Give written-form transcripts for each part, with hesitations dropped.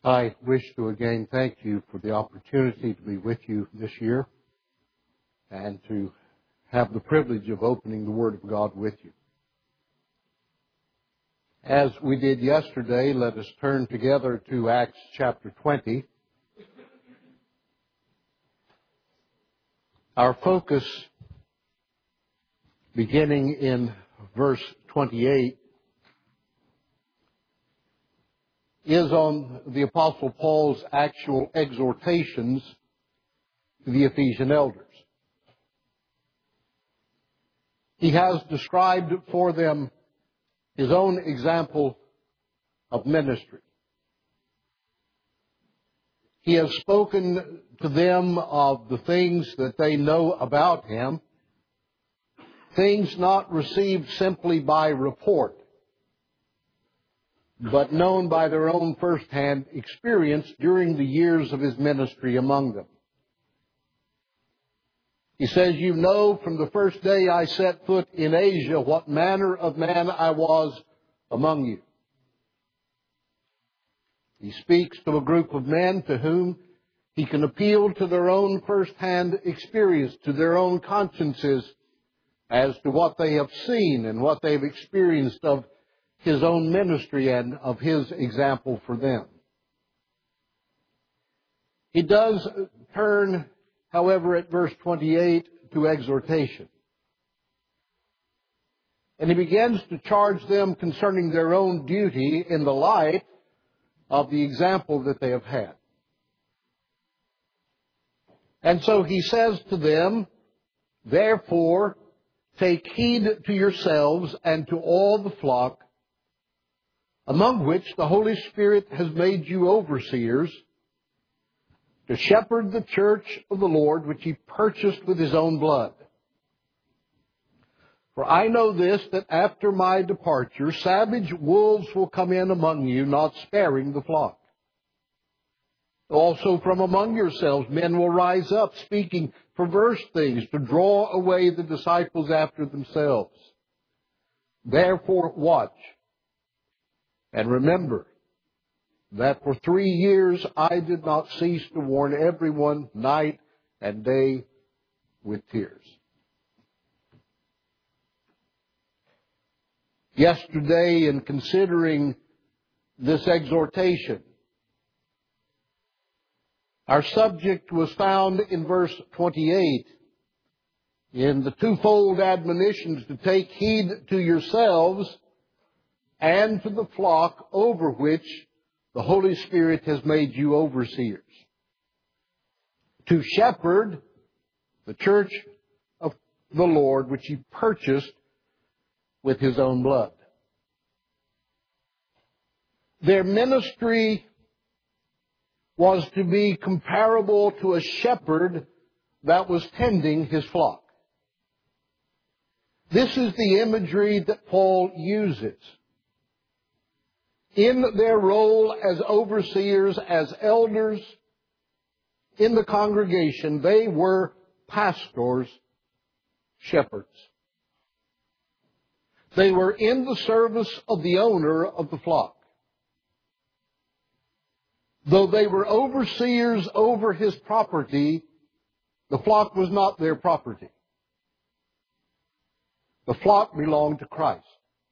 I wish to again thank you for the opportunity to be with you this year and to have the privilege of opening the Word of God with you. As we did yesterday, let us turn together to Acts chapter 20. Our focus, beginning in verse 28, is on the Apostle Paul's actual exhortations to the Ephesian elders. He has described for them his own example of ministry. He has spoken to them of the things that they know about him, things not received simply by report, but known by their own first-hand experience during the years of his ministry among them. He says, "You know from the first day I set foot in Asia what manner of man I was among you." He speaks to a group of men to whom he can appeal to their own first-hand experience, to their own consciences as to what they have seen and what they've experienced of his own ministry and of his example for them. He does turn, however, at verse 28 to exhortation. And he begins to charge them concerning their own duty in the light of the example that they have had. And so he says to them, "Therefore, take heed to yourselves and to all the flock, among which the Holy Spirit has made you overseers, to shepherd the church of the Lord, which he purchased with his own blood. For I know this, that after my departure, savage wolves will come in among you, not sparing the flock. Also from among yourselves men will rise up, speaking perverse things, to draw away the disciples after themselves. Therefore watch, and remember that for 3 years I did not cease to warn everyone night and day with tears." Yesterday, in considering this exhortation, our subject was found in verse 28 in the twofold admonitions to take heed to yourselves and to the flock over which the Holy Spirit has made you overseers, to shepherd the church of the Lord, which he purchased with his own blood. Their ministry was to be comparable to a shepherd that was tending his flock. This is the imagery that Paul uses. In their role as overseers, as elders in the congregation, they were pastors, shepherds. They were in the service of the owner of the flock. Though they were overseers over his property, the flock was not their property. The flock belonged to Christ.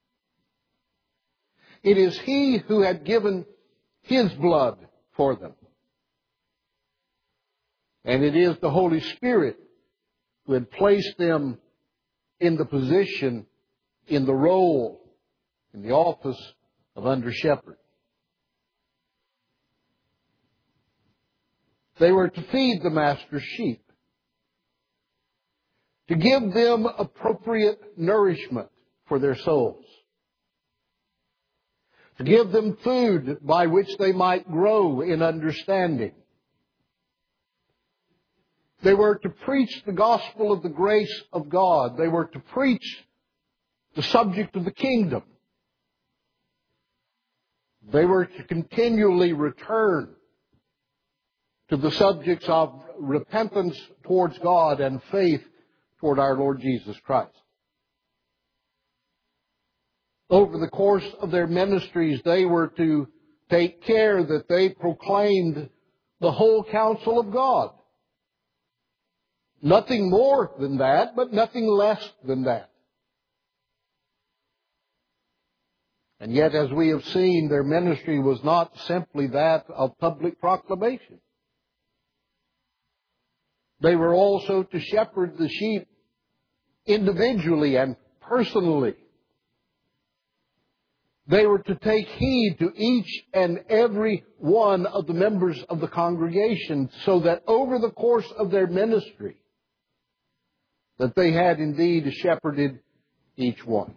It is he who had given his blood for them. And it is the Holy Spirit who had placed them in the position, in the role, in the office of under-shepherd. They were to feed the master's sheep, to give them appropriate nourishment for their souls, to give them food by which they might grow in understanding. They were to preach the gospel of the grace of God. They were to preach the subject of the kingdom. They were to continually return to the subjects of repentance towards God and faith toward our Lord Jesus Christ. Over the course of their ministries, they were to take care that they proclaimed the whole counsel of God. Nothing more than that, but nothing less than that. And yet, as we have seen, their ministry was not simply that of public proclamation. They were also to shepherd the sheep individually and personally. They were to take heed to each and every one of the members of the congregation, so that over the course of their ministry, that they had indeed shepherded each one.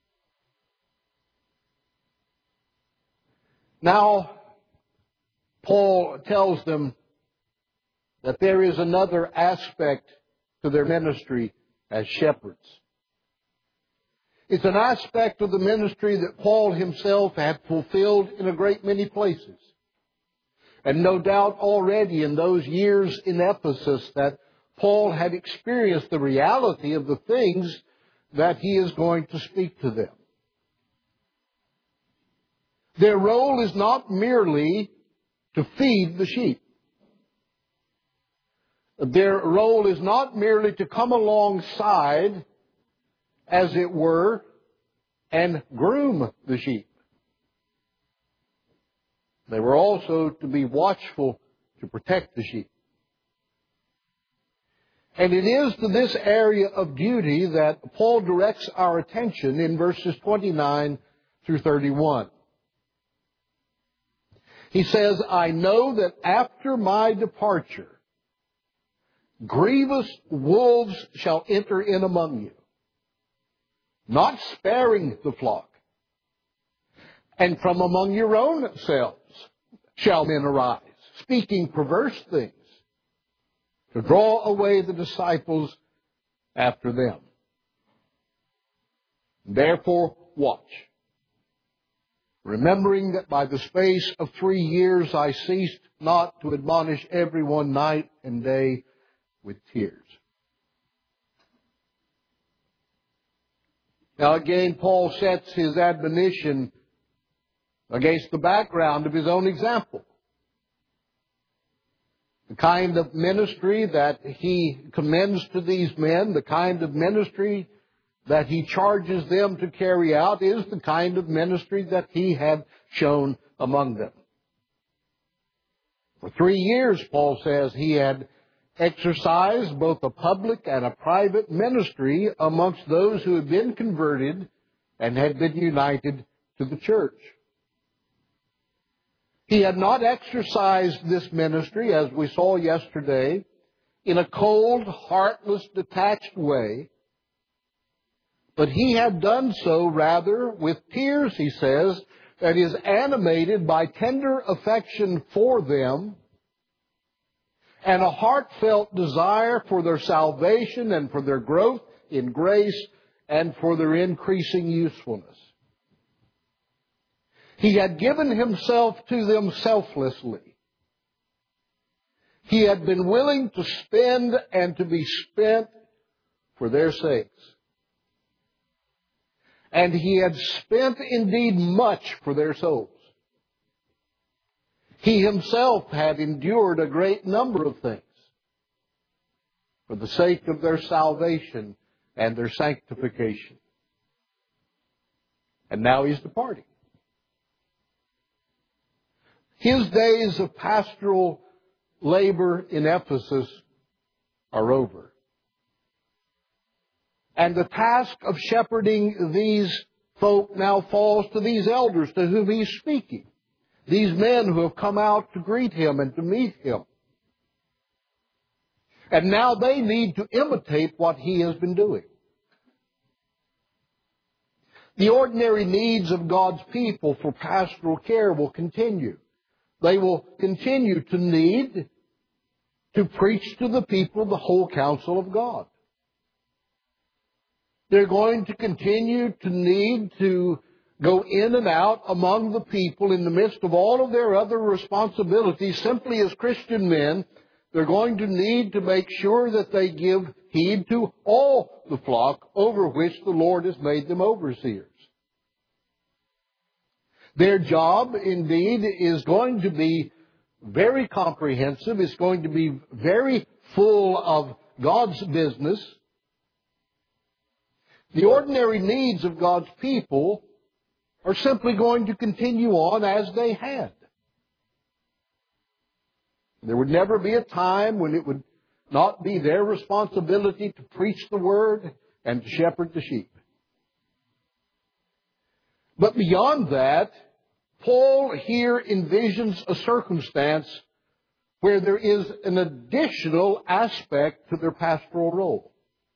Now, Paul tells them that there is another aspect to their ministry as shepherds. It's an aspect of the ministry that Paul himself had fulfilled in a great many places. And no doubt already in those years in Ephesus that Paul had experienced the reality of the things that he is going to speak to them. Their role is not merely to feed the sheep. Their role is not merely to come alongside, as it were, and groom the sheep. They were also to be watchful to protect the sheep. And it is to this area of duty that Paul directs our attention in verses 29 through 31. He says, I know that after my departure, grievous wolves shall enter in among you, not sparing the flock. And from among your own selves shall men arise, speaking perverse things, to draw away the disciples after them. Therefore, watch, remembering that by the space of 3 years I ceased not to admonish everyone night and day with tears. Now again, Paul sets his admonition against the background of his own example. The kind of ministry that he commends to these men, the kind of ministry that he charges them to carry out, is the kind of ministry that he had shown among them. For 3 years, Paul says, he had exercised both a public and a private ministry amongst those who had been converted and had been united to the church. He had not exercised this ministry, as we saw yesterday, in a cold, heartless, detached way, but he had done so rather with tears, he says, that is animated by tender affection for them and a heartfelt desire for their salvation and for their growth in grace and for their increasing usefulness. He had given himself to them selflessly. He had been willing to spend and to be spent for their sakes. And he had spent indeed much for their souls. He himself had endured a great number of things for the sake of their salvation and their sanctification. And now he's departing. His days of pastoral labor in Ephesus are over. And the task of shepherding these folk now falls to these elders to whom he's speaking. These men who have come out to greet him and to meet him. And now they need to imitate what he has been doing. The ordinary needs of God's people for pastoral care will continue. They will continue to need to preach to the people the whole counsel of God. They're going to continue to need to go in and out among the people in the midst of all of their other responsibilities. Simply as Christian men, they're going to need to make sure that they give heed to all the flock over which the Lord has made them overseers. Their job, indeed, is going to be very comprehensive. It's going to be very full of God's business. The ordinary needs of God's people are simply going to continue on as they had. There would never be a time when it would not be their responsibility to preach the Word and to shepherd the sheep. But beyond that, Paul here envisions a circumstance where there is an additional aspect to their pastoral role.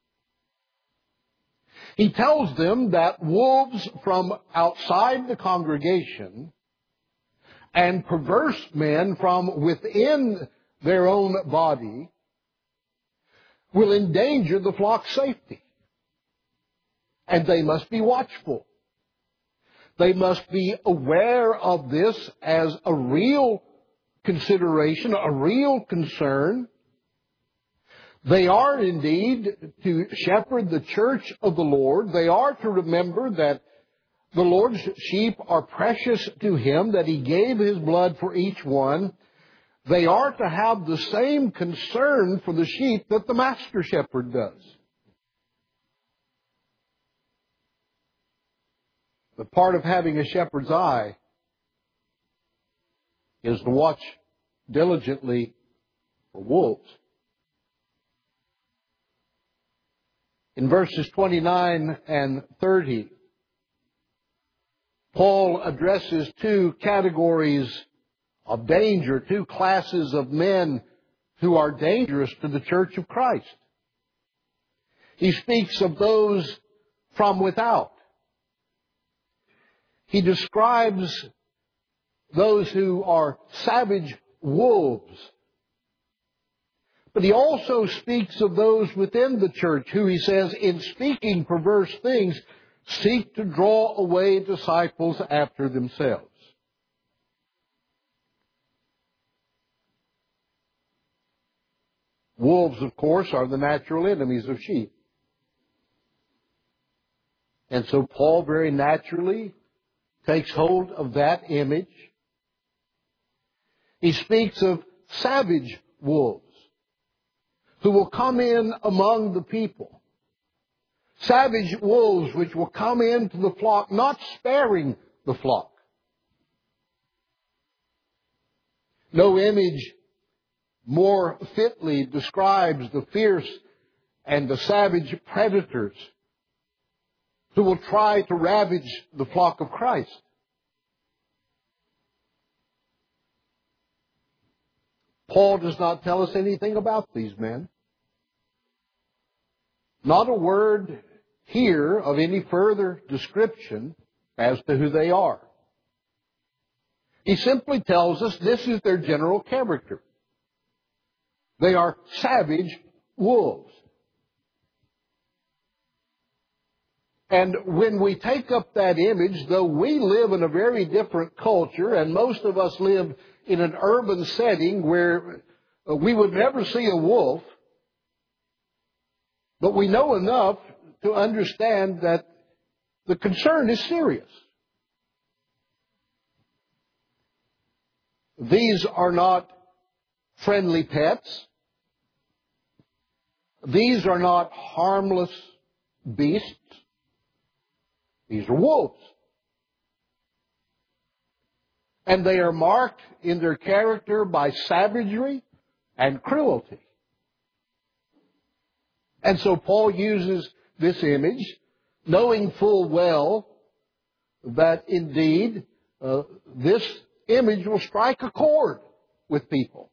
He tells them that wolves from outside the congregation and perverse men from within their own body will endanger the flock's safety. And they must be watchful. They must be aware of this as a real consideration, a real concern. They are indeed to shepherd the church of the Lord. They are to remember that the Lord's sheep are precious to Him, that He gave His blood for each one. They are to have the same concern for the sheep that the master shepherd does. But part of having a shepherd's eye is to watch diligently for wolves. In verses 29 and 30, Paul addresses two categories of danger, two classes of men who are dangerous to the church of Christ. He speaks of those from without. He describes those who are savage wolves. But he also speaks of those within the church who, he says, in speaking perverse things, seek to draw away disciples after themselves. Wolves, of course, are the natural enemies of sheep. And so Paul very naturally takes hold of that image. He speaks of savage wolves who will come in among the people. Savage wolves which will come into the flock, not sparing the flock. No image more fitly describes the fierce and the savage predators who will try to ravage the flock of Christ. Paul does not tell us anything about these men. Not a word here of any further description as to who they are. He simply tells us this is their general character. They are savage wolves. And when we take up that image, though we live in a very different culture, and most of us live in an urban setting where we would never see a wolf, but we know enough to understand that the concern is serious. These are not friendly pets. These are not harmless beasts. These are wolves. And they are marked in their character by savagery and cruelty. And so Paul uses this image, knowing full well that indeed this image will strike a chord with people.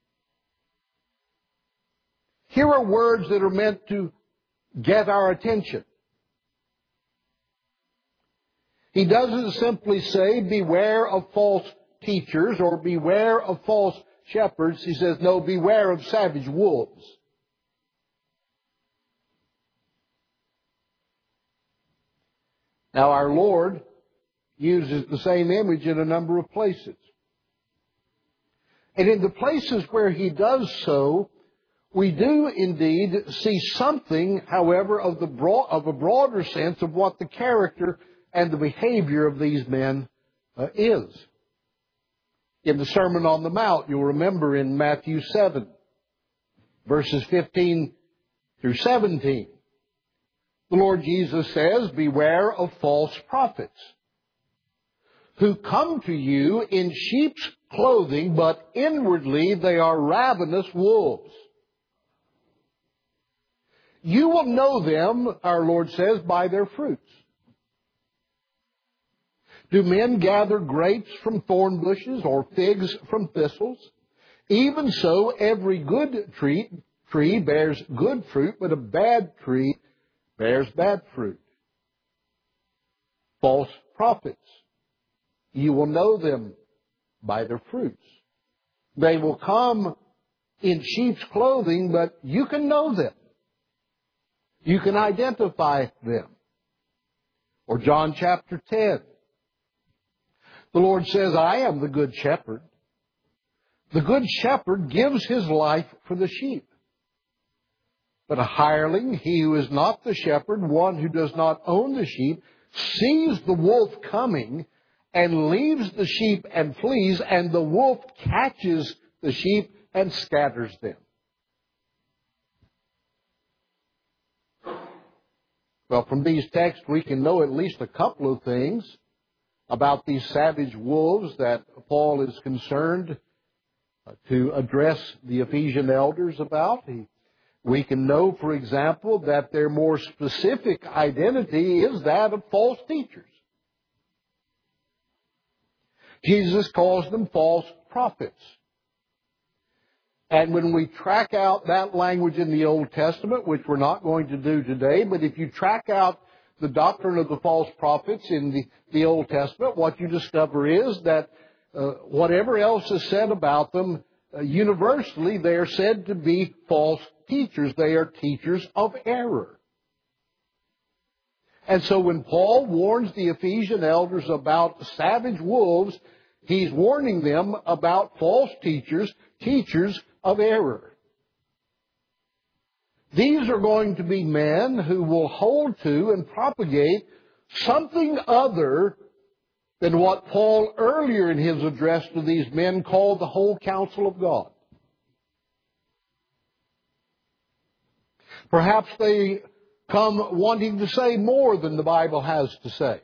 Here are words that are meant to get our attention. He doesn't simply say, beware of false teachers or beware of false shepherds. He says, no, beware of savage wolves. Now, our Lord uses the same image in a number of places. And in the places where He does so, we do indeed see something, however, of a broader sense of what the character and the behavior of these men is. In the Sermon on the Mount, you'll remember in Matthew 7, verses 15 through 17, the Lord Jesus says, "Beware of false prophets, who come to you in sheep's clothing, but inwardly they are ravenous wolves. You will know them," our Lord says, "by their fruits. Do men gather grapes from thorn bushes or figs from thistles? Even so, every good tree bears good fruit, but a bad tree bears bad fruit. False prophets, you will know them by their fruits. They will come in sheep's clothing, but you can know them. You can identify them." Or John chapter 10. The Lord says, "I am the good shepherd. The good shepherd gives his life for the sheep. But a hireling, he who is not the shepherd, one who does not own the sheep, sees the wolf coming and leaves the sheep and flees, and the wolf catches the sheep and scatters them." Well, from these texts, we can know at least a couple of things about these savage wolves that Paul is concerned to address the Ephesian elders about. We can know, for example, that their more specific identity is that of false teachers. Jesus calls them false prophets. And when we track out that language in the Old Testament, which we're not going to do today, but if you track out the doctrine of the false prophets in the Old Testament, what you discover is that whatever else is said about them, universally they are said to be false teachers. They are teachers of error. And so when Paul warns the Ephesian elders about savage wolves, he's warning them about false teachers, teachers of error. These are going to be men who will hold to and propagate something other than what Paul earlier in his address to these men called the whole counsel of God. Perhaps they come wanting to say more than the Bible has to say.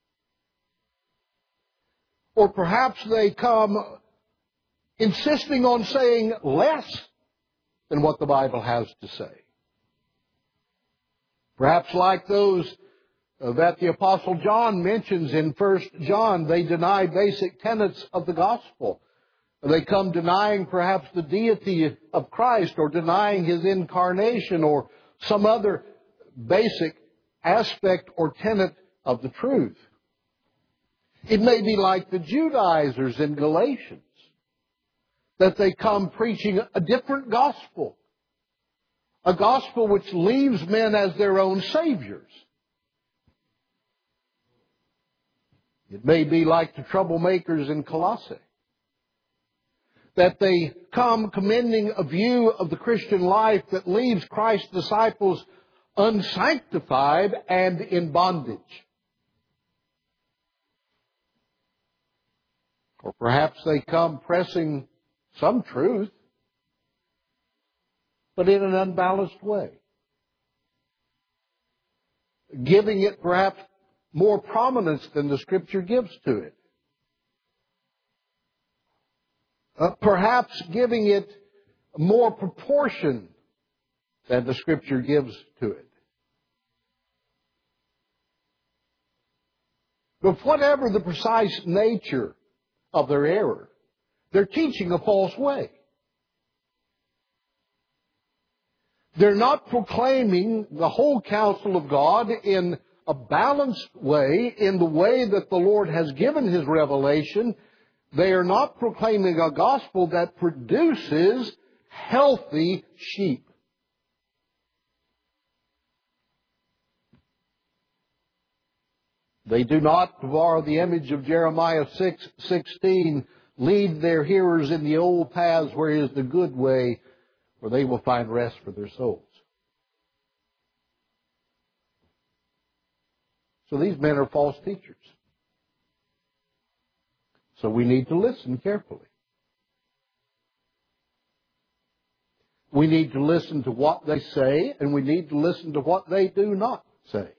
Or perhaps they come insisting on saying less than what the Bible has to say. Perhaps like those that the Apostle John mentions in 1 John, they deny basic tenets of the gospel. They come denying perhaps the deity of Christ, or denying His incarnation, or some other basic aspect or tenet of the truth. It may be like the Judaizers in Galatians, that they come preaching a different gospel. A gospel which leaves men as their own saviors. It may be like the troublemakers in Colossae, that they come commending a view of the Christian life that leaves Christ's disciples unsanctified and in bondage. Or perhaps they come pressing some truth, but in an unbalanced way, giving it perhaps more prominence than the Scripture gives to it. Perhaps giving it more proportion than the Scripture gives to it. But whatever the precise nature of their error, they're teaching a false way. They're not proclaiming the whole counsel of God in a balanced way, in the way that the Lord has given His revelation. They are not proclaiming a gospel that produces healthy sheep. They do not, to borrow the image of Jeremiah 6:16, lead their hearers in the old paths where is the good way, where they will find rest for their souls. So these men are false teachers. So we need to listen carefully. We need to listen to what they say, and we need to listen to what they do not say.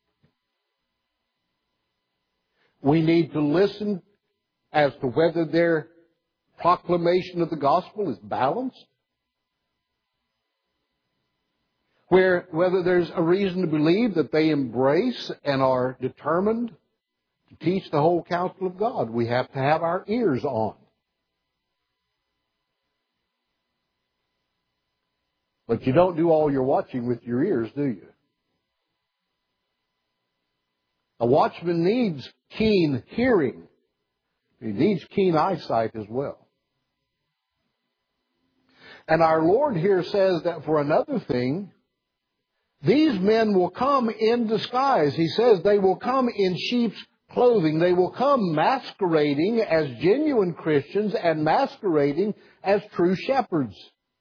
We need to listen as to whether their proclamation of the gospel is balanced, whether there's a reason to believe that they embrace and are determined to teach the whole counsel of God. We have to have our ears on. But you don't do all your watching with your ears, do you? A watchman needs keen hearing. He needs keen eyesight as well. And our Lord here says that for another thing, these men will come in disguise. He says they will come in sheep's clothing. They will come masquerading as genuine Christians and masquerading as true shepherds.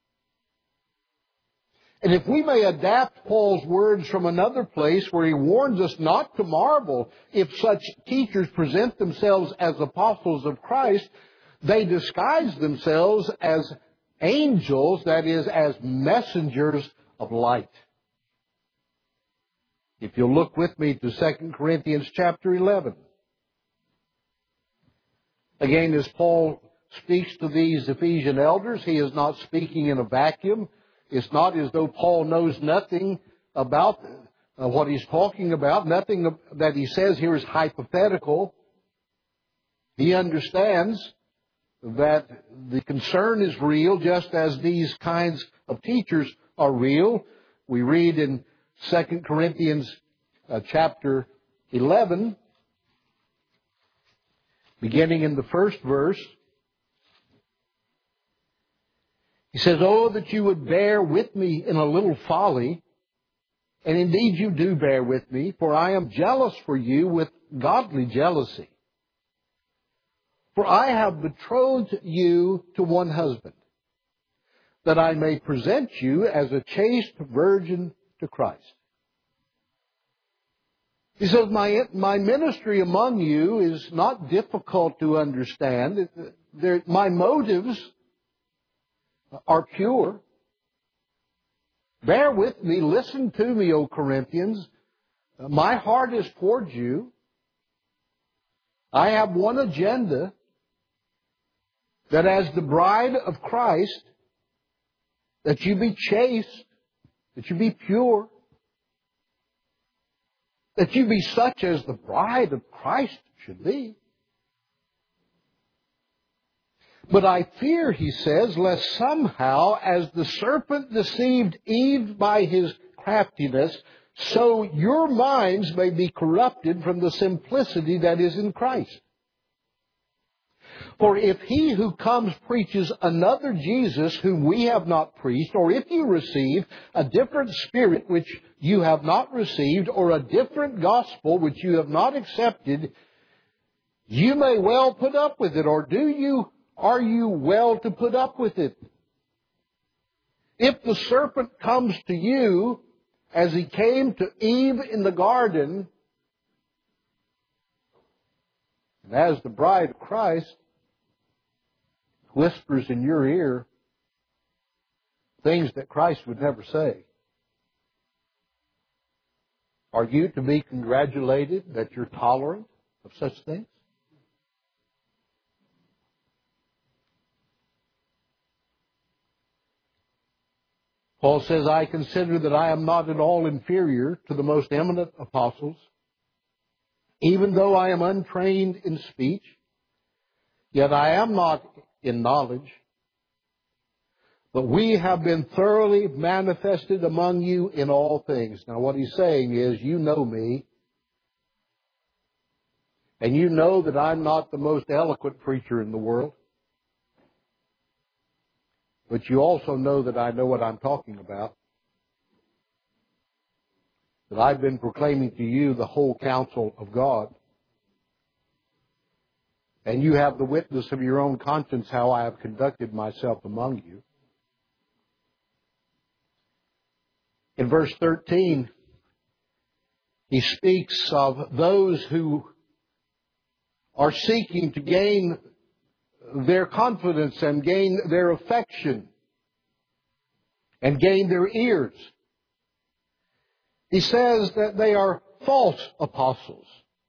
And if we may adapt Paul's words from another place where he warns us not to marvel if such teachers present themselves as apostles of Christ, they disguise themselves as angels, that is, as messengers of light. If you'll look with me to 2 Corinthians chapter 11. Again, as Paul speaks to these Ephesian elders, he is not speaking in a vacuum. It's not as though Paul knows nothing about what he's talking about. Nothing that he says here is hypothetical. He understands that the concern is real, just as these kinds of teachers are real. We read in 2 Corinthians chapter 11, beginning in the first verse. He says, "Oh, that you would bear with me in a little folly. And indeed you do bear with me, for I am jealous for you with godly jealousy. For I have betrothed you to one husband, that I may present you as a chaste virgin to Christ." He says, my ministry among you is not difficult to understand. My motives are pure. Bear with me. Listen to me, O Corinthians. My heart is towards you. I have one agenda, that as the bride of Christ, that you be chaste, that you be pure, that you be such as the bride of Christ should be. But I fear, he says, lest somehow, as the serpent deceived Eve by his craftiness, so your minds may be corrupted from the simplicity that is in Christ. For if he who comes preaches another Jesus whom we have not preached, or if you receive a different spirit which you have not received, or a different gospel which you have not accepted, you may well put up with it. Or are you well to put up with it? If the serpent comes to you as he came to Eve in the garden, and as the bride of Christ whispers in your ear things that Christ would never say, are you to be congratulated that you're tolerant of such things? Paul says, I consider that I am not at all inferior to the most eminent apostles, even though I am untrained in speech, yet I am not in knowledge. But we have been thoroughly manifested among you in all things. Now what he's saying is, you know me, and you know that I'm not the most eloquent preacher in the world. But you also know that I know what I'm talking about. That I've been proclaiming to you the whole counsel of God. And you have the witness of your own conscience how I have conducted myself among you. In verse 13, he speaks of those who are seeking to gain their confidence and gain their affection and gain their ears. He says that they are false apostles,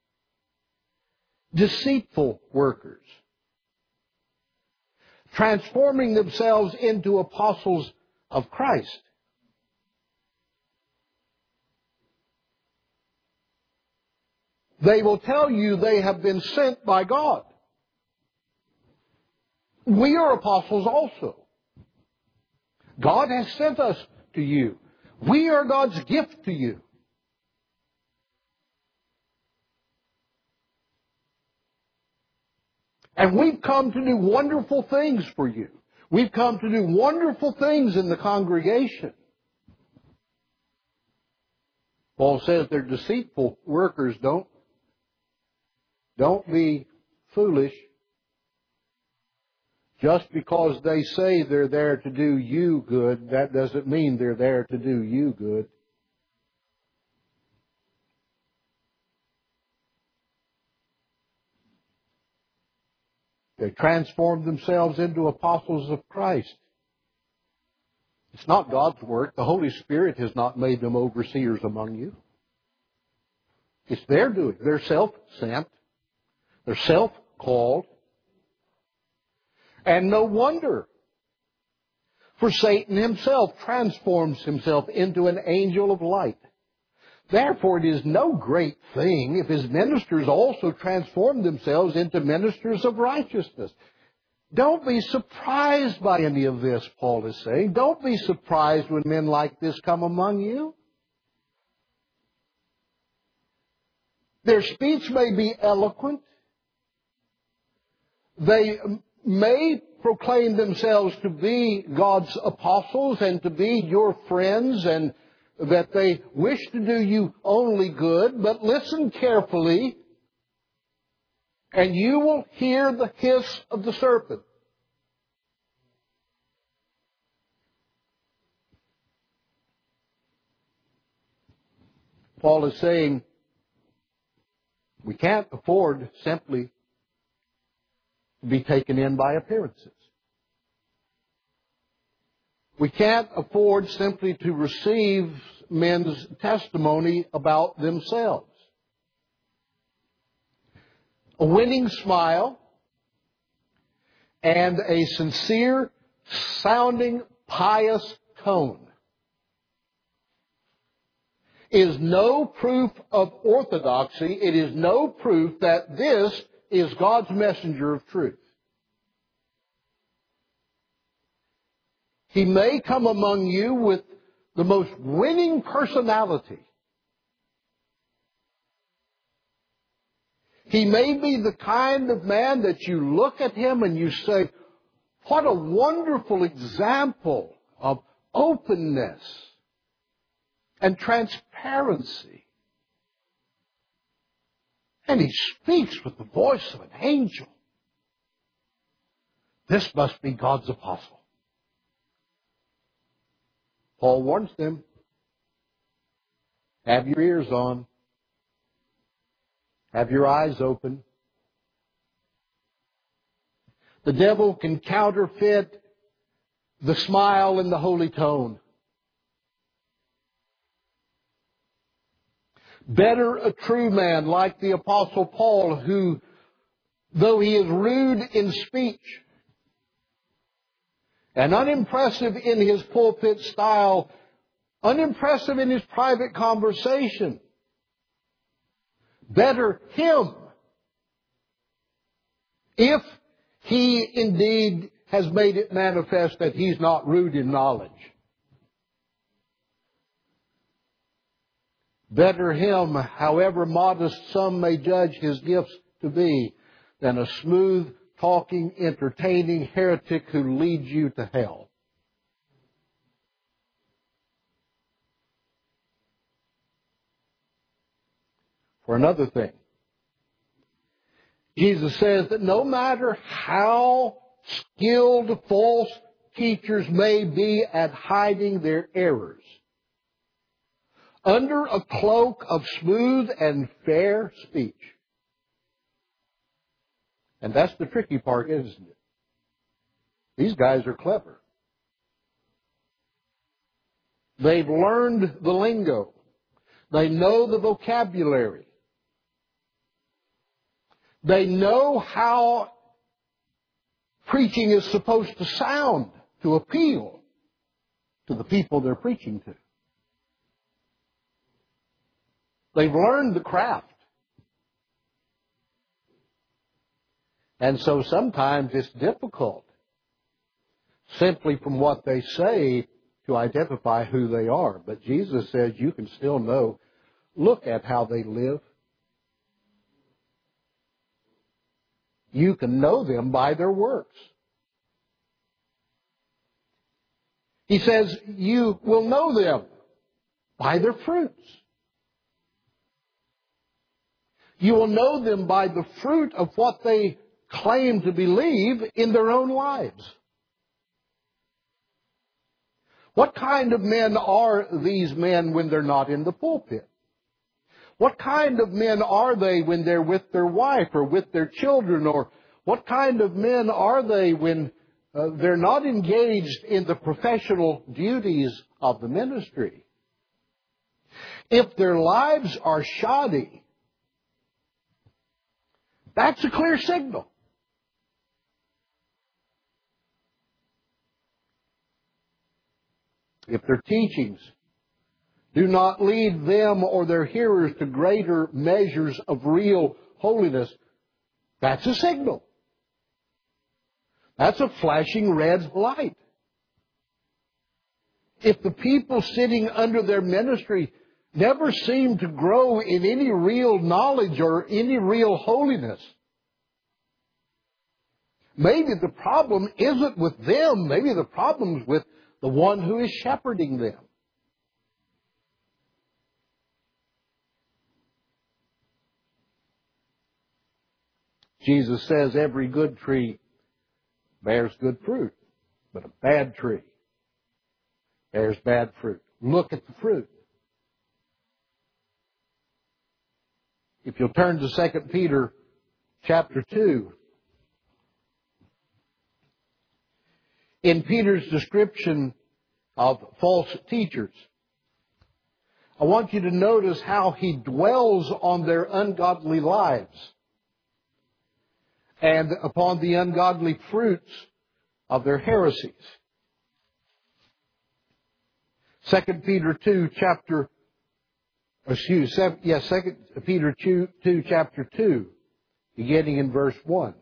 deceitful workers, transforming themselves into apostles of Christ. They will tell you they have been sent by God. We are apostles also. God has sent us to you. We are God's gift to you. And we've come to do wonderful things for you. We've come to do wonderful things in the congregation. Paul says they're deceitful workers. Don't be foolish. Just because they say they're there to do you good, that doesn't mean they're there to do you good. They transformed themselves into apostles of Christ. It's not God's work. The Holy Spirit has not made them overseers among you. It's their doing. They're self-sent. They're self-called. And no wonder. For Satan himself transforms himself into an angel of light. Therefore, it is no great thing if his ministers also transform themselves into ministers of righteousness. Don't be surprised by any of this, Paul is saying. Don't be surprised when men like this come among you. Their speech may be eloquent. They may proclaim themselves to be God's apostles and to be your friends, and that they wish to do you only good, but listen carefully and you will hear the hiss of the serpent. Paul is saying we can't afford simply to be taken in by appearances. We can't afford simply to receive men's testimony about themselves. A winning smile and a sincere sounding pious tone is no proof of orthodoxy. It is no proof that this is God's messenger of truth. He may come among you with the most winning personality. He may be the kind of man that you look at him and you say, what a wonderful example of openness and transparency. And he speaks with the voice of an angel. This must be God's apostle. Paul warns them, have your ears on, have your eyes open. The devil can counterfeit the smile and the holy tone. Better a true man like the Apostle Paul, who, though he is rude in speech and unimpressive in his pulpit style, unimpressive in his private conversation, better him if he indeed has made it manifest that he's not rude in knowledge. Better him, however modest some may judge his gifts to be, than a smooth, talking, entertaining heretic who leads you to hell. For another thing, Jesus says that no matter how skilled false teachers may be at hiding their errors, under a cloak of smooth and fair speech, And that's the tricky part, isn't it? These guys are clever. They've learned the lingo. They know the vocabulary. They know how preaching is supposed to sound to appeal to the people they're preaching to. They've learned the craft. And so sometimes it's difficult, simply from what they say, to identify who they are. But Jesus says you can still know. Look at how they live. You can know them by their works. He says you will know them by their fruits. You will know them by the fruit of what they claim to believe in their own lives. What kind of men are these men when they're not in the pulpit? What kind of men are they when they're with their wife or with their children? Or what kind of men are they when they're not engaged in the professional duties of the ministry? If their lives are shoddy, that's a clear signal. If their teachings do not lead them or their hearers to greater measures of real holiness, that's a signal. That's a flashing red light. If the people sitting under their ministry never seem to grow in any real knowledge or any real holiness, maybe the problem isn't with them. Maybe the problem's with the one who is shepherding them. Jesus says every good tree bears good fruit, but a bad tree bears bad fruit. Look at the fruit. If you'll turn to 2 Peter chapter 2, in Peter's description of false teachers, I want you to notice how he dwells on their ungodly lives and upon the ungodly fruits of their heresies. 2 Peter 2 chapter 2, beginning in verse 1.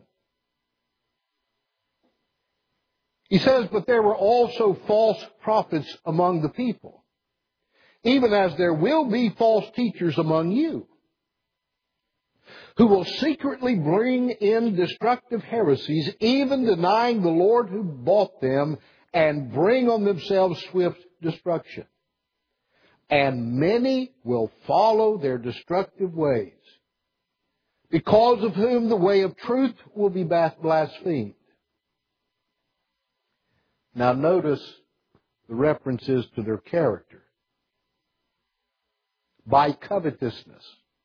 He says, "But there were also false prophets among the people, even as there will be false teachers among you, who will secretly bring in destructive heresies, even denying the Lord who bought them, and bring on themselves swift destruction. And many will follow their destructive ways, because of whom the way of truth will be blasphemed." Now notice the references to their character. By covetousness.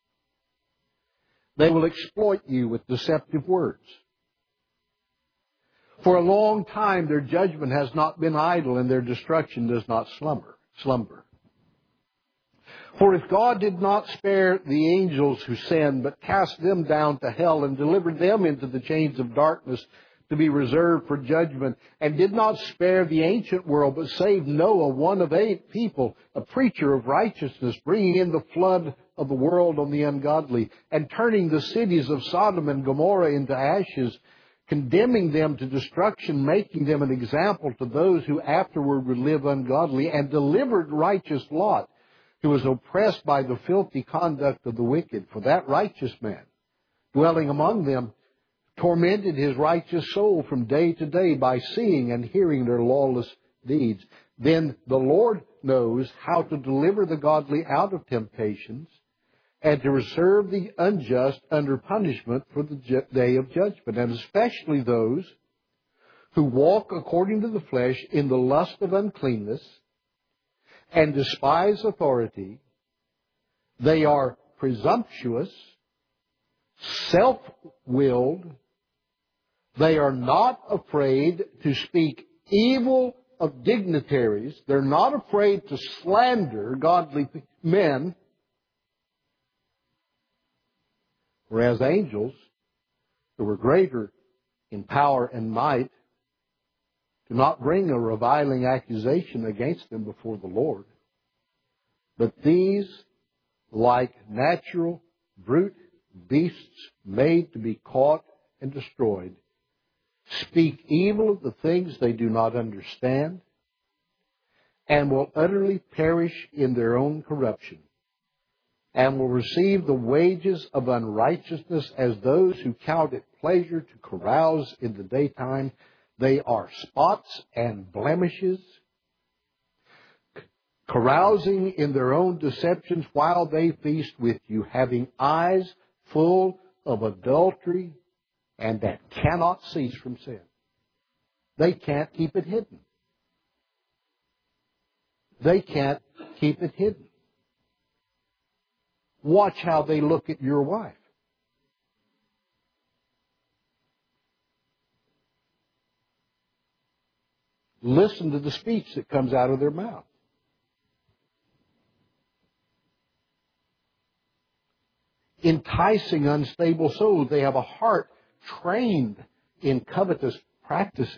They will exploit you with deceptive words. For a long time their judgment has not been idle, and their destruction does not slumber. For if God did not spare the angels who sinned, but cast them down to hell and delivered them into the chains of darkness to be reserved for judgment, and did not spare the ancient world, but saved Noah, one of 8 people, a preacher of righteousness, bringing in the flood of the world on the ungodly, and turning the cities of Sodom and Gomorrah into ashes, condemning them to destruction, making them an example to those who afterward would live ungodly, and delivered righteous Lot, who was oppressed by the filthy conduct of the wicked. For that righteous man, dwelling among them, tormented his righteous soul from day to day by seeing and hearing their lawless deeds. Then the Lord knows how to deliver the godly out of temptations, and to reserve the unjust under punishment for the day of judgment, and especially those who walk according to the flesh in the lust of uncleanness and despise authority. They are presumptuous, self-willed, They are not afraid to speak evil of dignitaries. They're not afraid to slander godly men. Whereas angels, who were greater in power and might, do not bring a reviling accusation against them before the Lord. But these, like natural brute beasts made to be caught and destroyed, speak evil of the things they do not understand, and will utterly perish in their own corruption, and will receive the wages of unrighteousness as those who count it pleasure to carouse in the daytime. They are spots and blemishes, carousing in their own deceptions while they feast with you, having eyes full of adultery and that cannot cease from sin. They can't keep it hidden. They can't keep it hidden. Watch how they look at your wife. Listen to the speech that comes out of their mouth. Enticing unstable souls. They have a heart trained in covetous practices.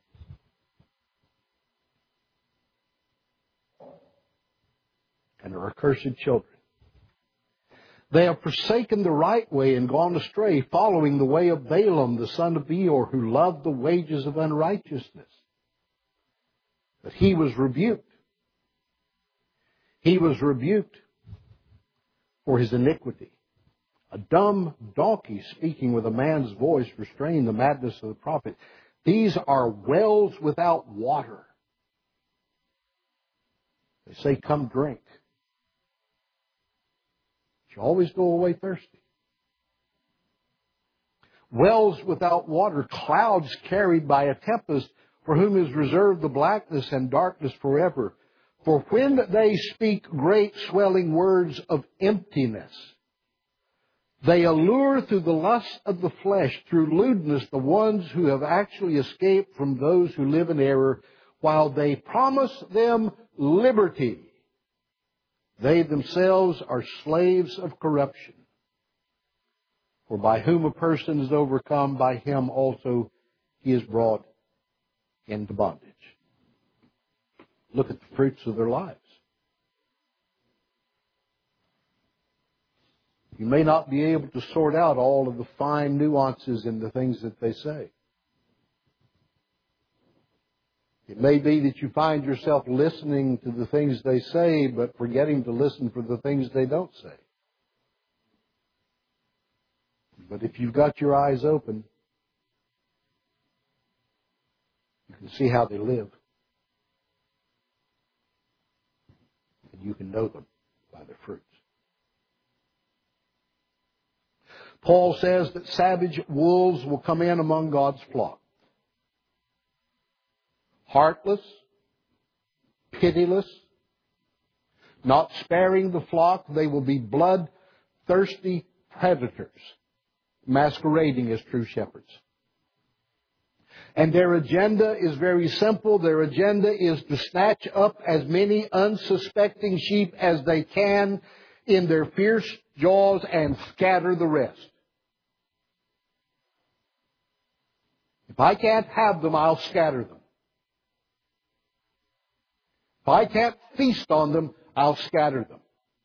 And are accursed children. They have forsaken the right way and gone astray, following the way of Balaam, the son of Beor, who loved the wages of unrighteousness. But he was rebuked. He was rebuked for his iniquity. A dumb donkey speaking with a man's voice restrained the madness of the prophet. These are wells without water. They say, come drink. But you always go away thirsty. Wells without water, clouds carried by a tempest, for whom is reserved the blackness and darkness forever. For when they speak great swelling words of emptiness, they allure through the lust of the flesh, through lewdness, the ones who have actually escaped from those who live in error, while they promise them liberty. They themselves are slaves of corruption. For by whom a person is overcome, by him also he is brought into bondage. Look at the fruits of their lives. You may not be able to sort out all of the fine nuances in the things that they say. It may be that you find yourself listening to the things they say, but forgetting to listen for the things they don't say. But if you've got your eyes open, you can see how they live. And you can know them by their fruits. Paul says that savage wolves will come in among God's flock. Heartless, pitiless, not sparing the flock, they will be bloodthirsty predators, masquerading as true shepherds. And their agenda is very simple. Their agenda is to snatch up as many unsuspecting sheep as they can in their fierce jaws and scatter the rest. If I can't have them, I'll scatter them. If I can't feast on them, I'll scatter them.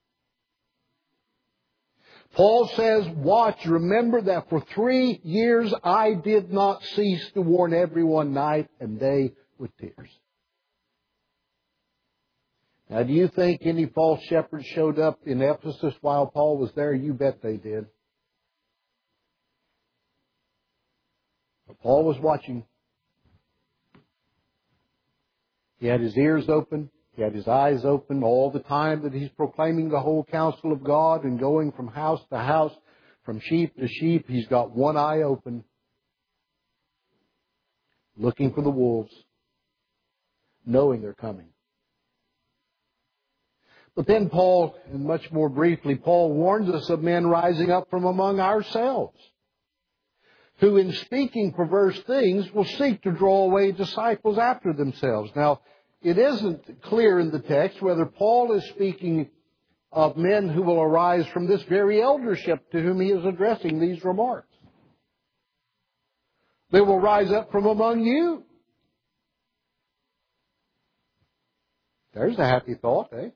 Paul says, watch, remember that for 3 years I did not cease to warn everyone night and day with tears. Now, do you think any false shepherds showed up in Ephesus while Paul was there? You bet they did. But Paul was watching. He had his ears open. He had his eyes open all the time that he's proclaiming the whole counsel of God and going from house to house, from sheep to sheep. He's got one eye open, looking for the wolves, knowing they're coming. But then Paul, and much more briefly, Paul warns us of men rising up from among ourselves, who in speaking perverse things will seek to draw away disciples after themselves. Now, it isn't clear in the text whether Paul is speaking of men who will arise from this very eldership to whom he is addressing these remarks. They will rise up from among you. There's a happy thought, eh?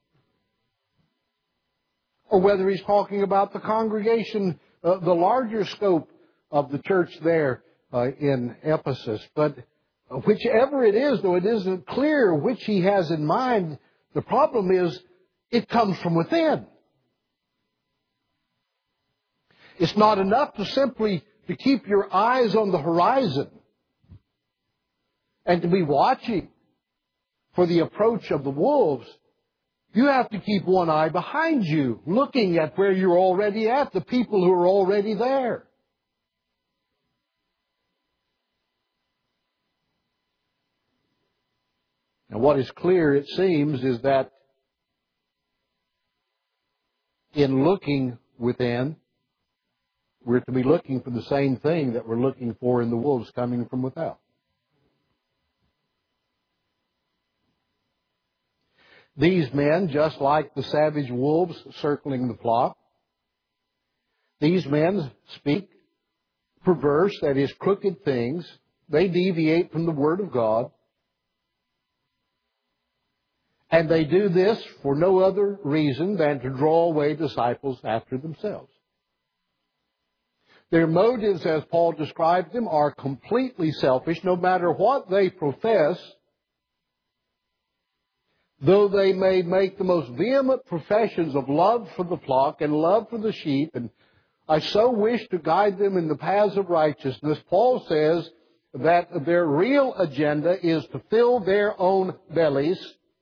Or whether he's talking about the congregation, the larger scope of the church there in Ephesus. But whichever it is, though it isn't clear which he has in mind, the problem is it comes from within. It's not enough to simply to keep your eyes on the horizon and to be watching for the approach of the wolves. You have to keep one eye behind you, looking at where you're already at, the people who are already there. Now, what is clear, it seems, is that in looking within, we're to be looking for the same thing that we're looking for in the wolves coming from without. These men, just like the savage wolves circling the flock, these men speak perverse, that is, crooked things. They deviate from the Word of God. And they do this for no other reason than to draw away disciples after themselves. Their motives, as Paul described them, are completely selfish. No matter what they profess, though they may make the most vehement professions of love for the flock and love for the sheep, and I so wish to guide them in the paths of righteousness, Paul says that their real agenda is to fill their own bellies.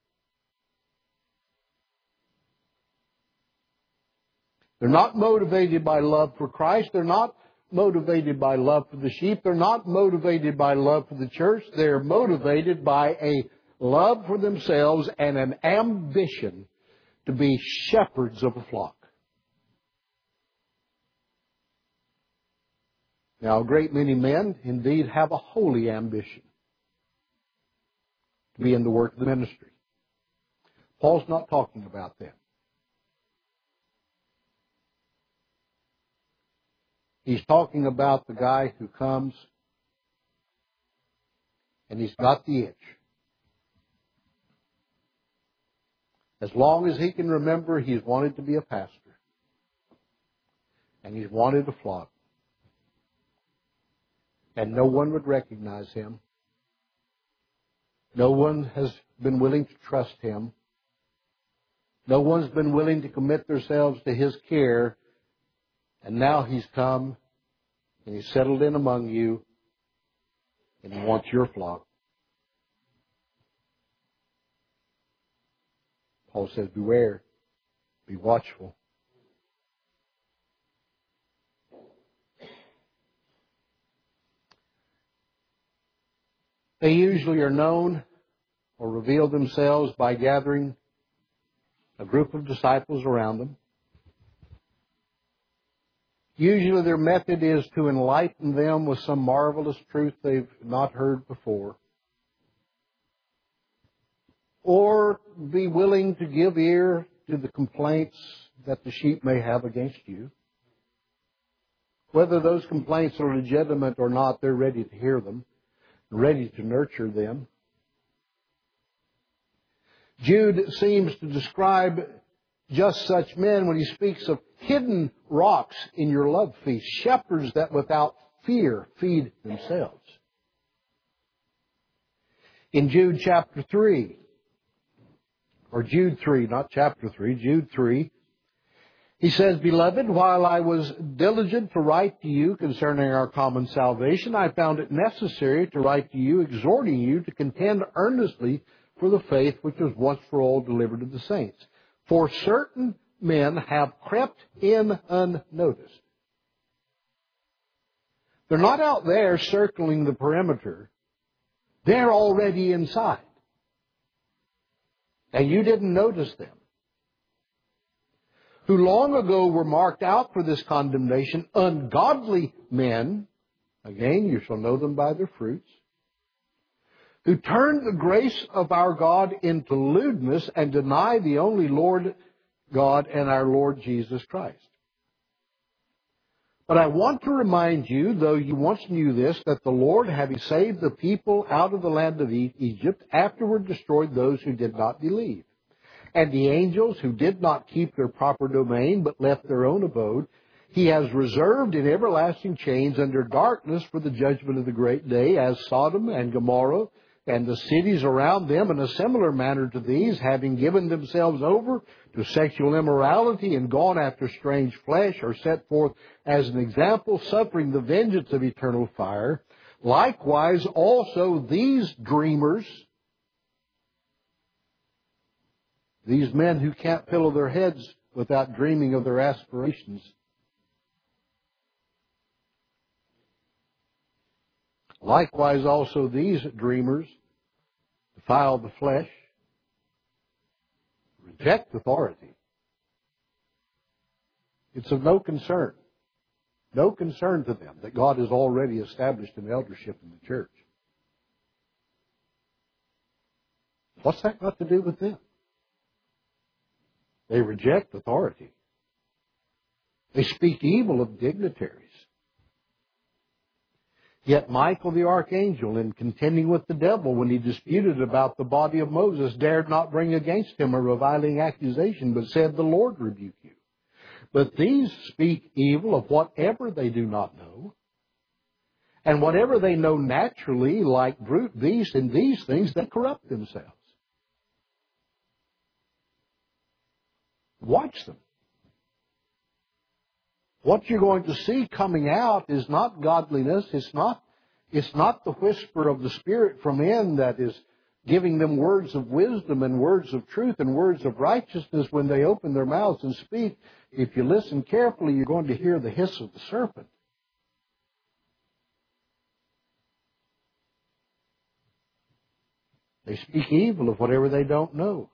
They're not motivated by love for Christ. They're not motivated by love for the sheep. They're not motivated by love for the church. They're motivated by a love for themselves and an ambition to be shepherds of a flock. Now, a great many men indeed have a holy ambition to be in the work of the ministry. Paul's not talking about them. He's talking about the guy who comes and he's got the itch. As long as he can remember, he's wanted to be a pastor. And he's wanted a flock. And no one would recognize him. No one has been willing to trust him. No one's been willing to commit themselves to his care. And now he's come and he's settled in among you and he wants your flock. Paul says, beware, be watchful. They usually are known or reveal themselves by gathering a group of disciples around them. Usually their method is to enlighten them with some marvelous truth they've not heard before. Or be willing to give ear to the complaints that the sheep may have against you. Whether those complaints are legitimate or not, they're ready to hear them, ready to nurture them. Jude seems to describe just such men when he speaks of hidden rocks in your love feast, shepherds that without fear feed themselves. In Jude chapter 3, or Jude 3, not chapter 3, Jude 3, he says, Beloved, while I was diligent to write to you concerning our common salvation, I found it necessary to write to you, exhorting you to contend earnestly for the faith which was once for all delivered to the saints. For certain men have crept in unnoticed. They're not out there circling the perimeter. They're already inside. And you didn't notice them. Who long ago were marked out for this condemnation, ungodly men Again, you shall know them by their fruits. Who turned the grace of our God into lewdness and deny the only Lord God and our Lord Jesus Christ. But I want to remind you, though you once knew this, that the Lord, having saved the people out of the land of Egypt, afterward destroyed those who did not believe. And the angels who did not keep their proper domain, but left their own abode, He has reserved in everlasting chains under darkness for the judgment of the great day, as Sodom and Gomorrah and the cities around them in a similar manner to these, having given themselves over to sexual immorality and gone after strange flesh, are set forth as an example, suffering the vengeance of eternal fire. Likewise also these dreamers, these men who can't fill their heads without dreaming of their aspirations, likewise also these dreamers defile the flesh, reject authority. It's of no concern to them that God has already established an eldership in the church. What's that got to do with them? They reject authority. They speak evil of dignitaries. Yet Michael the archangel, in contending with the devil when he disputed about the body of Moses, dared not bring against him a reviling accusation, but said, "The Lord rebuke you." But these speak evil of whatever they do not know. And whatever they know naturally, like brute beasts, in these things they corrupt themselves. Watch them. What you're going to see coming out is not godliness. It's not the whisper of the Spirit from in that is giving them words of wisdom and words of truth and words of righteousness when they open their mouths and speak. If you listen carefully, you're going to hear the hiss of the serpent. They speak evil of whatever they don't know.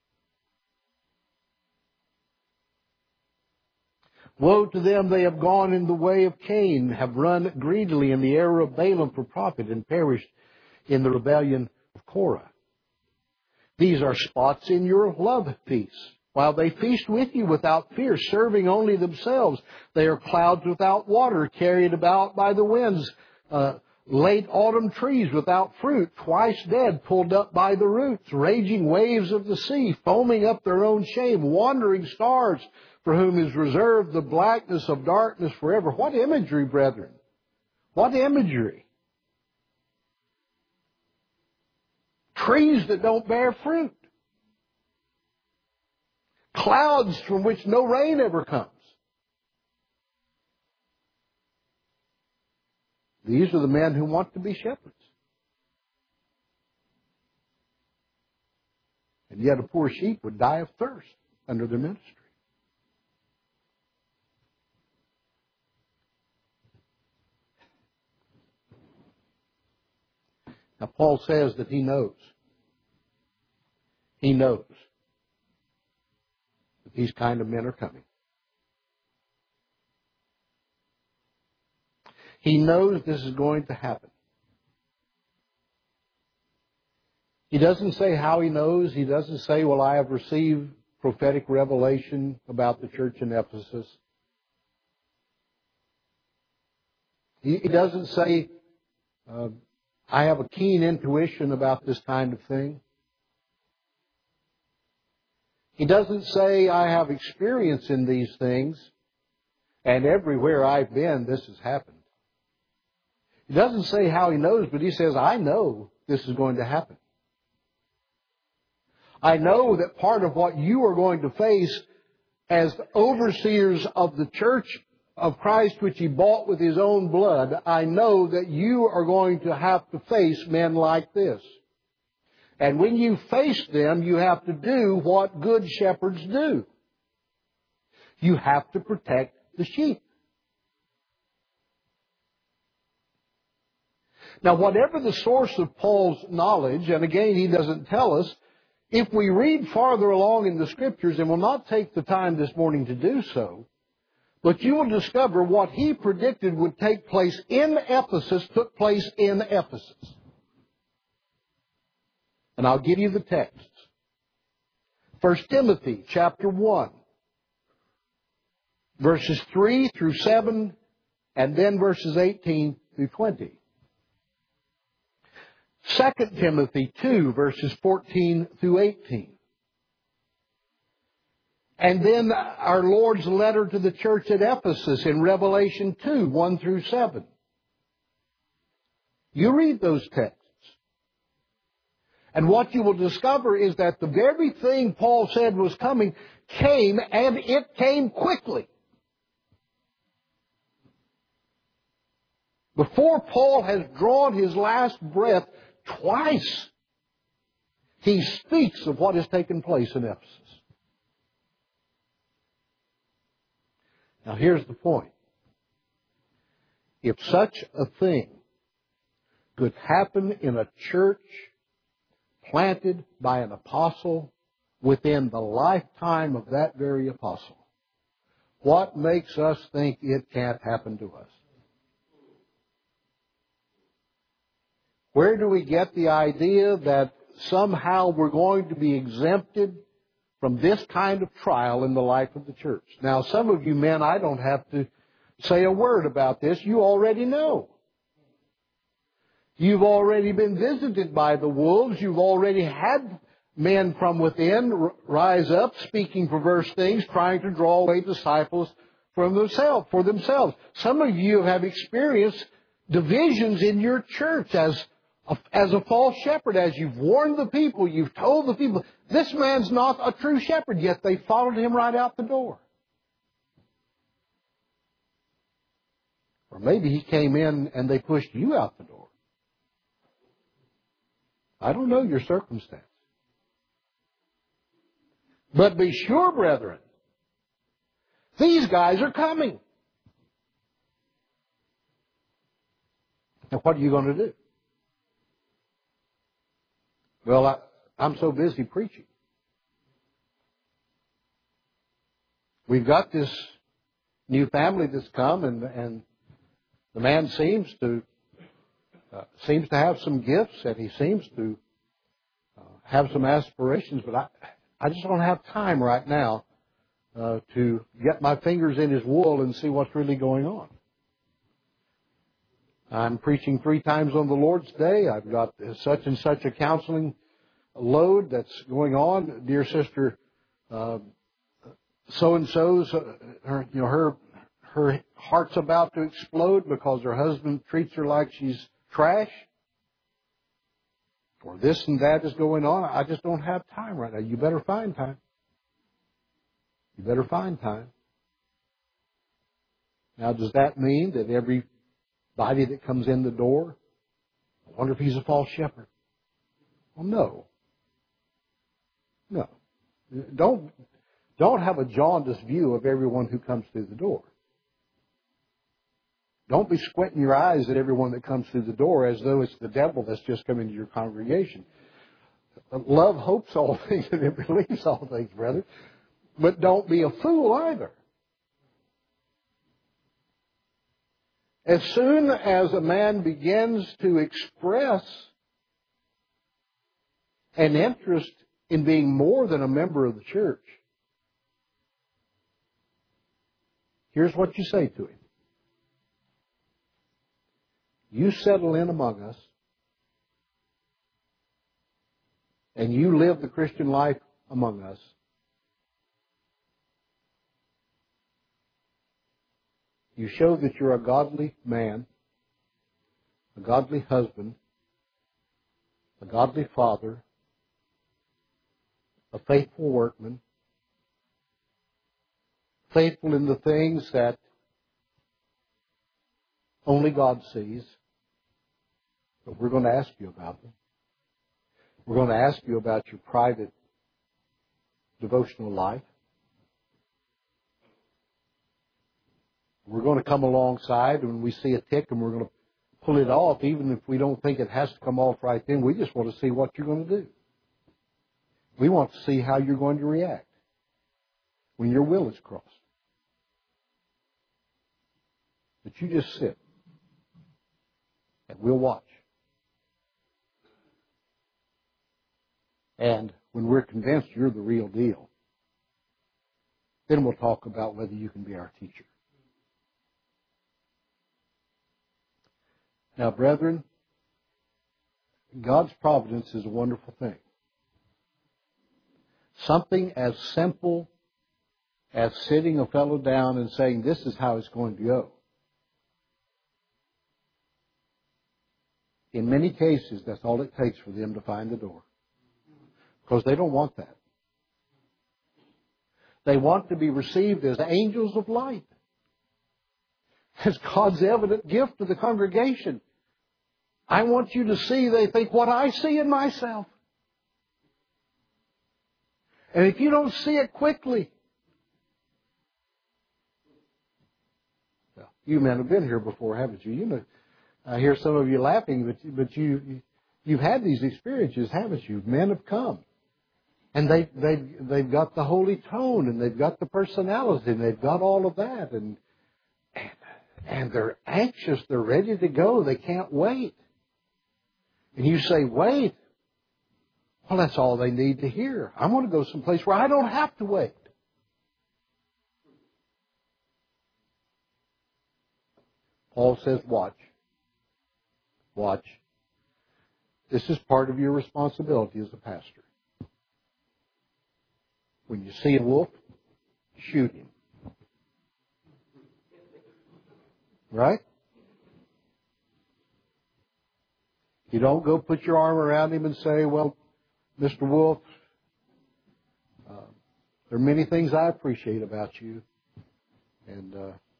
Woe to them, they have gone in the way of Cain, have run greedily in the error of Balaam for profit, and perished in the rebellion of Korah. These are spots in your love feast, while they feast with you without fear, serving only themselves. They are clouds without water, carried about by the winds, late autumn trees without fruit, twice dead, pulled up by the roots, raging waves of the sea, foaming up their own shame, wandering stars, for whom is reserved the blackness of darkness forever. What imagery, brethren? What imagery? Trees that don't bear fruit. Clouds from which no rain ever comes. These are the men who want to be shepherds. And yet a poor sheep would die of thirst under their ministry. Now, Paul says that he knows. He knows that these kind of men are coming. He knows this is going to happen. He doesn't say how he knows. He doesn't say, well, I have received prophetic revelation about the church in Ephesus. He doesn't say, I have a keen intuition about this kind of thing. He doesn't say, I have experience in these things, and everywhere I've been, this has happened. He doesn't say how he knows, but he says, I know this is going to happen. I know that part of what you are going to face as overseers of the church of Christ, which He bought with His own blood, I know that you are going to have to face men like this. And when you face them, you have to do what good shepherds do. You have to protect the sheep. Now, whatever the source of Paul's knowledge, and again, he doesn't tell us, if we read farther along in the Scriptures, and we'll not take the time this morning to do so, But you will discover what he predicted would take place in Ephesus took place in Ephesus. And I'll give you the texts. 1 Timothy chapter 1, verses 3 through 7, and then verses 18 through 20. 2 Timothy 2, verses 14 through 18. And then our Lord's letter to the church at Ephesus in Revelation 2, 1 through 7. You read those texts. And what you will discover is that the very thing Paul said was coming came, and it came quickly. Before Paul has drawn his last breath, twice he speaks of what has taken place in Ephesus. Now here's the point. If such a thing could happen in a church planted by an apostle within the lifetime of that very apostle, what makes us think it can't happen to us? Where do we get the idea that somehow we're going to be exempted from this kind of trial in the life of the church? Now, some of you men, I don't have to say a word about this. You already know. You've already been visited by the wolves. You've already had men from within rise up, speaking perverse things, trying to draw away disciples for themselves. Some of you have experienced divisions in your church as a false shepherd, as you've warned the people, you've told the people, this man's not a true shepherd, yet they followed him right out the door. Or maybe he came in and they pushed you out the door. I don't know your circumstance. But be sure, brethren, these guys are coming. Now, what are you going to do? Well, I'm so busy preaching. We've got this new family that's come, and the man seems to have some gifts, and he seems to have some aspirations, but I just don't have time right now to get my fingers in his wool and see what's really going on. I'm preaching 3 times on the Lord's Day. I've got such and such a counseling load that's going on. Dear sister, so-and-so's, her heart's about to explode because her husband treats her like she's trash. Or this and that is going on. I just don't have time right now. You better find time. You better find time. Now, does that mean that everybody that comes in the door, I wonder if he's a false shepherd? Well, no. No. Don't have a jaundiced view of everyone who comes through the door. Don't be squinting your eyes at everyone that comes through the door as though it's the devil that's just come into your congregation. Love hopes all things and it believes all things, brother. But don't be a fool either. As soon as a man begins to express an interest in being more than a member of the church, here's what you say to him. You settle in among us, and you live the Christian life among us. You show that you're a godly man, a godly husband, a godly father, a faithful workman, faithful in the things that only God sees. But we're going to ask you about them. We're going to ask you about your private devotional life. We're going to come alongside when we see a tick and we're going to pull it off, even if we don't think it has to come off right then. We just want to see what you're going to do. We want to see how you're going to react when your will is crossed. that you just sit and we'll watch. And when we're convinced you're the real deal, then we'll talk about whether you can be our teacher. Now, brethren, God's providence is a wonderful thing. Something as simple as sitting a fellow down and saying, this is how it's going to go. In many cases, that's all it takes for them to find the door. Because they don't want that. They want to be received as angels of light. As God's evident gift to the congregation. I want you to see, they think, what I see in myself. And if you don't see it quickly, well, you men have been here before, haven't you? You know, I hear some of you laughing, but you've had these experiences, haven't you? Men have come. And they've got the holy tone, and they've got the personality, and they've got all of that, and they're anxious, they're ready to go, they can't wait. And you say, wait. Well, that's all they need to hear. I want to go someplace where I don't have to wait. Paul says, watch. Watch. This is part of your responsibility as a pastor. When you see a wolf, shoot him. Right? You don't go put your arm around him and say, well, Mr. Wolf, there are many things I appreciate about you. And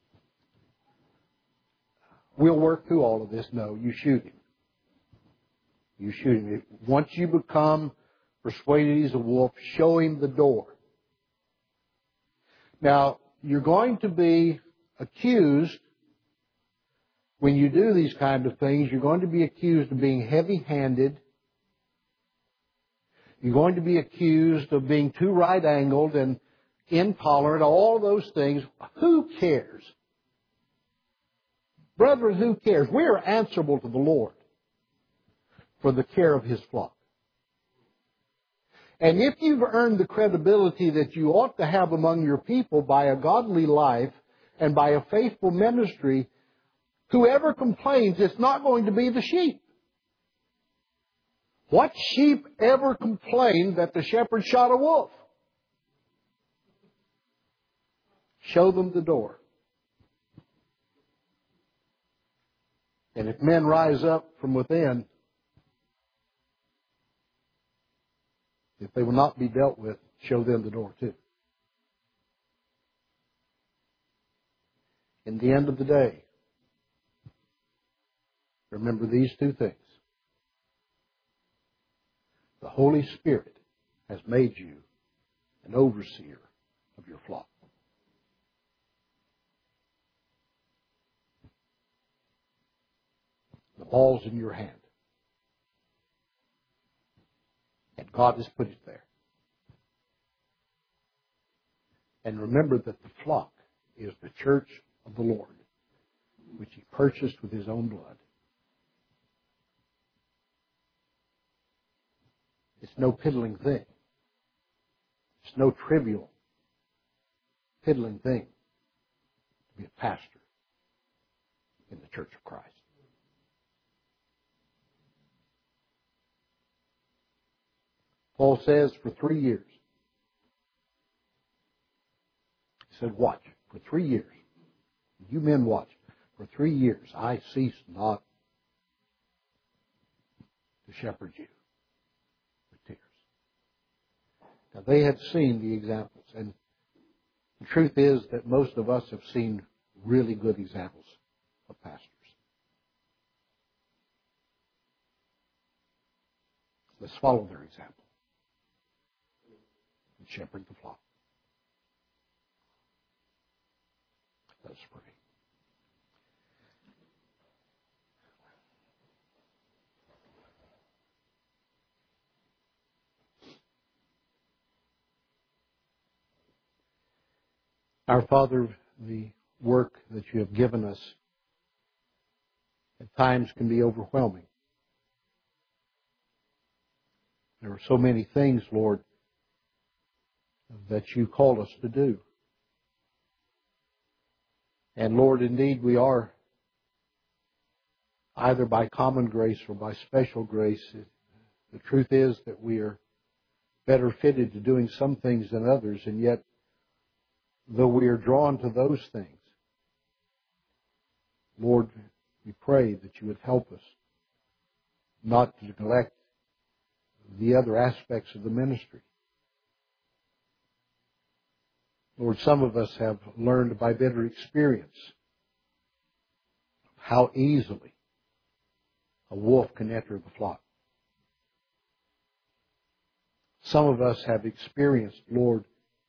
we'll work through all of this. No, you shoot him. You shoot him. Once you become persuaded he's a wolf, show him the door. Now, you're going to be accused, when you do these kind of things, you're going to be accused of being heavy-handed. You're going to be accused of being too right-angled and intolerant, all those things. Who cares? Brethren, who cares? We are answerable to the Lord for the care of His flock. And if you've earned the credibility that you ought to have among your people by a godly life and by a faithful ministry, whoever complains, it's not going to be the sheep. What sheep ever complained that the shepherd shot a wolf? Show them the door. And if men rise up from within, if they will not be dealt with, show them the door too. In the end of the day, remember these two things. The Holy Spirit has made you an overseer of your flock. The ball's in your hand. And God has put it there. And remember that the flock is the church of the Lord, which He purchased with His own blood. It's no piddling thing. It's no trivial, piddling thing to be a pastor in the church of Christ. Paul says for 3 years. He said, watch. For 3 years. You men watch. For 3 years I ceased not to shepherd you with tears. Now they had seen the examples. And the truth is that most of us have seen really good examples of pastors. Let's follow their example. And shepherd the flock. Let's pray. Our Father, the work that you have given us at times can be overwhelming. There are so many things, Lord, that you call us to do. And Lord, indeed we are, either by common grace or by special grace. The truth is that we are better fitted to doing some things than others, and yet, though we are drawn to those things, Lord, we pray that you would help us not to neglect the other aspects of the ministry. Lord, some of us have learned by bitter experience how easily a wolf can enter the flock. Some of us have experienced, Lord,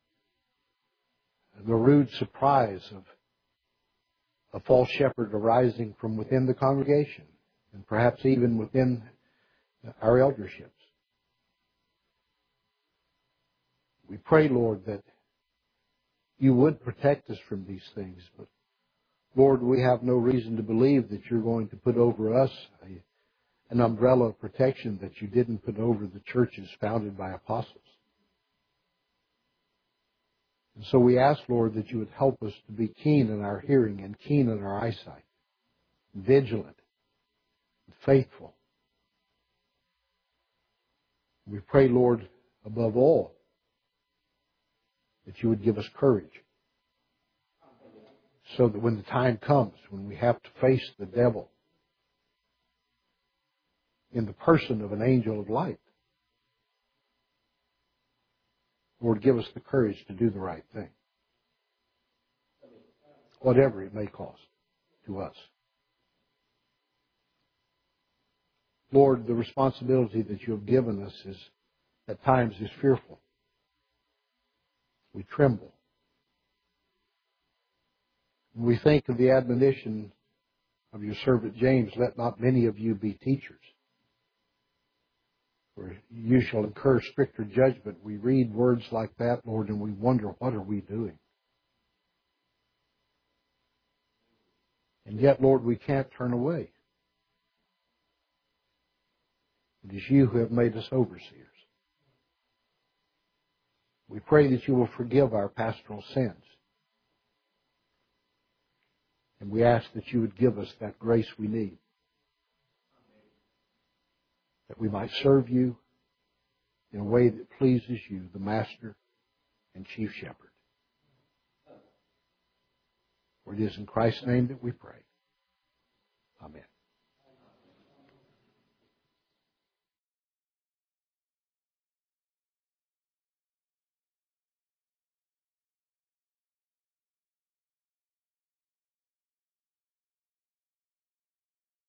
the rude surprise of a false shepherd arising from within the congregation, and perhaps even within our elderships. We pray, Lord, that you would protect us from these things, but Lord, we have no reason to believe that you're going to put over us an umbrella of protection that you didn't put over the churches founded by apostles. And so we ask, Lord, that you would help us to be keen in our hearing and keen in our eyesight, vigilant, and faithful. We pray, Lord, above all, that you would give us courage so that when the time comes, when we have to face the devil in the person of an angel of light, Lord, give us the courage to do the right thing, whatever it may cost to us. Lord, the responsibility that you have given us is, at times, is fearful. We tremble. When we think of the admonition of your servant James, let not many of you be teachers, for you shall incur stricter judgment. We read words like that, Lord, and we wonder, what are we doing? And yet, Lord, we can't turn away. It is you who have made us overseers. We pray that you will forgive our pastoral sins. And we ask that you would give us that grace we need, that we might serve you in a way that pleases you, the Master and Chief Shepherd. For it is in Christ's name that we pray. Amen.